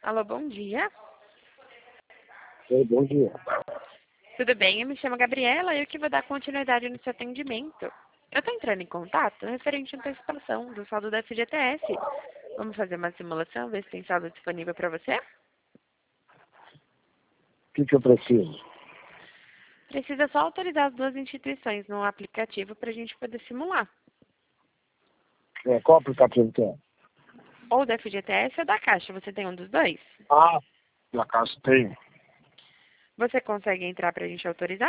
Alô, bom dia. Oi, bom dia. Tudo bem? Eu me chamo Gabriela e eu que vou dar continuidade no seu atendimento. Eu estou entrando em contato referente à antecipação do saldo da FGTS. Vamos fazer uma simulação, ver se tem saldo disponível para você? O que eu preciso? Precisa só autorizar as duas instituições no aplicativo para a gente poder simular. Qual aplicativo que é? Ou da FGTS ou da Caixa. Você tem um dos dois? Ah, na casa tem. Você consegue entrar para a gente autorizar?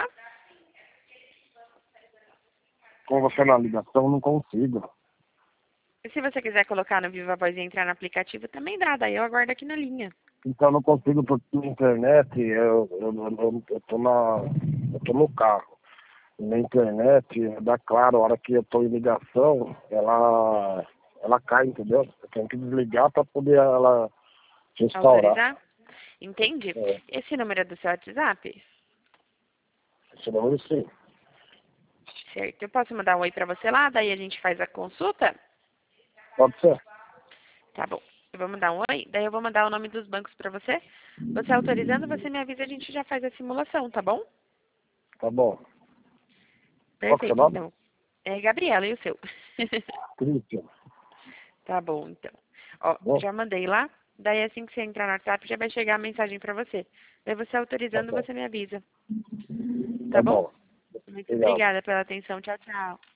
Com você na ligação, não consigo. E se você quiser colocar no Viva Voz e entrar no aplicativo, também dá. Daí eu aguardo aqui na linha. Então, eu não consigo porque na internet, eu tô no carro. Na internet, dá claro, a hora que eu tô em ligação, ela cai, entendeu? Eu tenho que desligar para poder ela restaurar. Autorizar? Entendi. É, Esse número é do seu WhatsApp? esse número sim. Certo. Eu posso mandar um oi pra você lá, daí a gente faz a consulta? Pode ser? Tá bom. Eu vou mandar um oi, daí eu vou mandar o nome dos bancos pra você. Você autorizando, você me avisa, a gente já faz a simulação, tá bom? Tá bom. Qual que é o seu Perfeito, nome? então. É Gabriela, e o seu? Cristian. Tá bom, então. Ó, Bom, já mandei lá, daí assim que você entrar no WhatsApp, já vai chegar a mensagem pra você. Daí você tá autorizando, bom. você me avisa. Tá Tá bom? bom. Muito Obrigado. obrigada pela atenção. Tchau, tchau.